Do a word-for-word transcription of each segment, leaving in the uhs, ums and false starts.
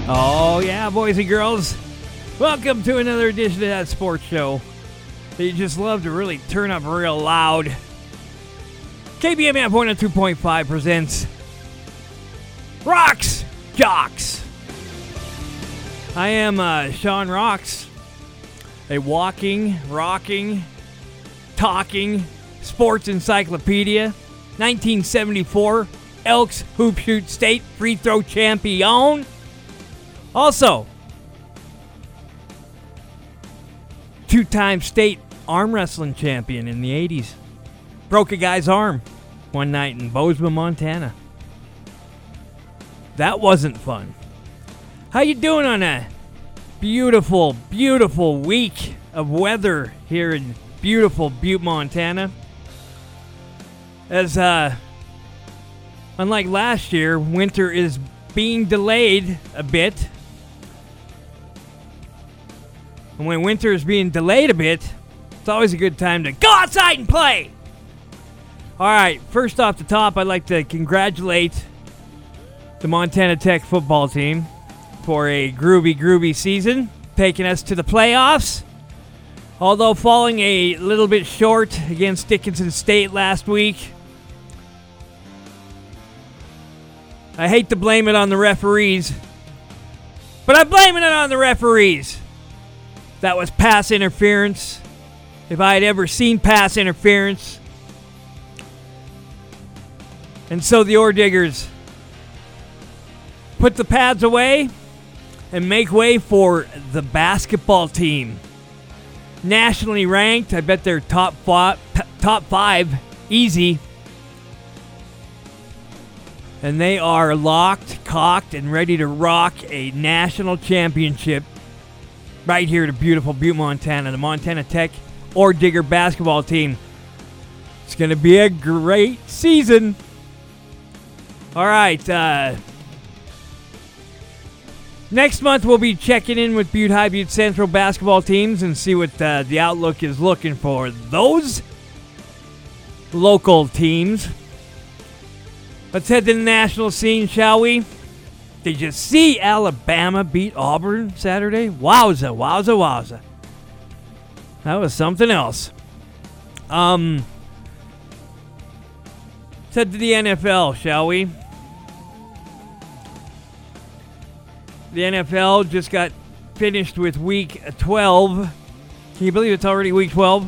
Oh, yeah, boys and girls. Welcome to another edition of that sports show that you just love to really turn up real loud. K B M F one oh two point five presents Rocks Jocks. I am uh, Sean Rocks, a walking, rocking, talking sports encyclopedia. nineteen seventy-four Elks Hoop Shoot State Free Throw Champion. Also, two-time state arm wrestling champion in the eighties. Broke a guy's arm one night in Bozeman, Montana. That wasn't fun. How you doing on a beautiful, beautiful week of weather here in beautiful Butte, Montana? As, uh, unlike last year, winter is being delayed a bit. And when winter is being delayed a bit, it's always a good time to go outside and play. All right, first off the top, I'd like to congratulate the Montana Tech football team for a groovy, groovy season, taking us to the playoffs. Although falling a little bit short against Dickinson State last week. I hate to blame it on the referees, but I'm blaming it on the referees. That was pass interference. If I had ever seen pass interference. And so the Ore Diggers put the pads away and make way for the basketball team. Nationally ranked, I bet they're top five, top five, easy. And they are locked, cocked, and ready to rock a national championship right here to beautiful Butte, Montana. The Montana Tech Ore Digger basketball team. It's going to be a great season. All right. Uh, next month, we'll be checking in with Butte High, Butte Central basketball teams and see what uh, the outlook is looking for those local teams. Let's head to the national scene, shall we? Did you see Alabama beat Auburn Saturday? Wowza, wowza, wowza. That was something else. Um, let's head to the N F L, shall we? The N F L just got finished with week twelve. Can you believe it's already week twelve?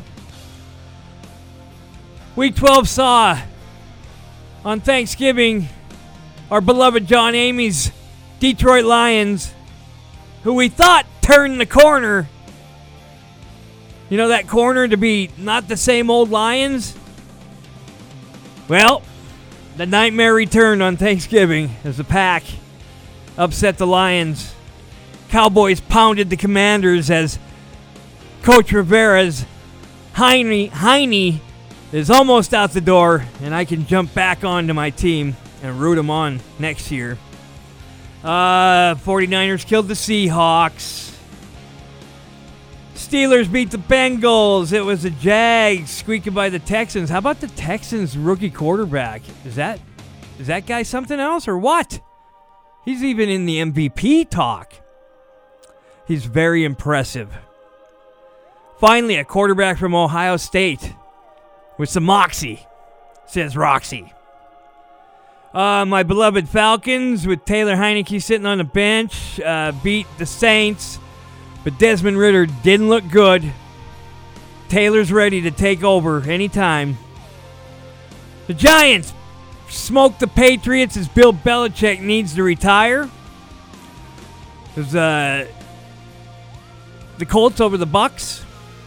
Week twelve saw, on Thanksgiving, our beloved John Amy's Detroit Lions, who we thought turned the corner. You know that corner to be not the same old Lions? Well, the nightmare returned on Thanksgiving as the Pack upset the Lions. Cowboys pounded the Commanders as Coach Rivera's Heine, Heine is almost out the door, and I can jump back onto my team and root them on next year. Uh, 49ers killed the Seahawks. Steelers beat the Bengals. It was the Jags squeaking by the Texans. How about the Texans rookie quarterback? Is that is that guy something else or what? He's even in the M V P talk. He's very impressive. Finally, a quarterback from Ohio State with some moxie, says Roxy. Uh, my beloved Falcons with Taylor Heineke sitting on the bench uh, beat the Saints, but Desmond Ridder didn't look good. Taylor's ready to take over anytime. The Giants smoked the Patriots as Bill Belichick needs to retire. There's uh, the Colts over the Bucks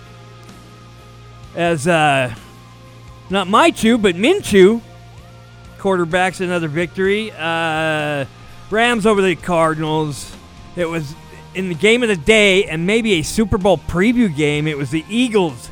as uh, not Minshew, but Minshew quarterbacks another victory. Uh, Rams over the Cardinals. It was in the game of the day and maybe a Super Bowl preview game. It was the Eagles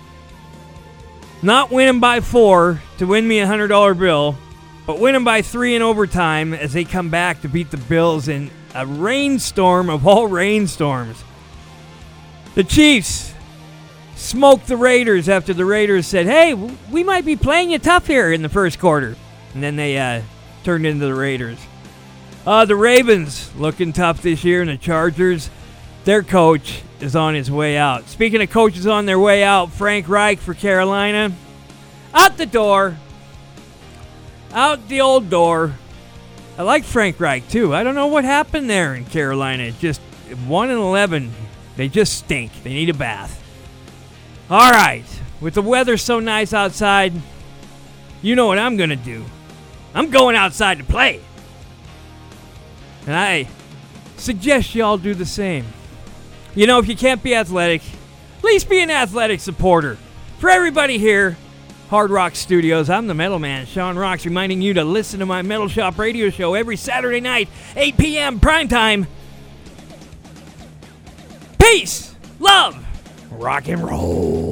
not winning by four to win me a one hundred dollar bill, but winning by three in overtime as they come back to beat the Bills in a rainstorm of all rainstorms. The Chiefs smoked the Raiders after the Raiders said, hey, we might be playing you tough here in the first quarter. And then they uh, turned into the Raiders. Uh, the Ravens looking tough this year, and the Chargers, their coach is on his way out. Speaking of coaches on their way out, Frank Reich for Carolina, out the door, out the old door. I like Frank Reich, too. I don't know what happened there in Carolina. Just one and eleven. They just stink. They need a bath. All right. With the weather so nice outside, you know what I'm going to do. I'm going outside to play. And I suggest y'all do the same. You know, if you can't be athletic, at least be an athletic supporter. For everybody here, Hard Rock Studios, I'm the Metal Man, Sean Rocks, reminding you to listen to my Metal Shop radio show every Saturday night, eight p.m. primetime. Peace, love, rock and roll.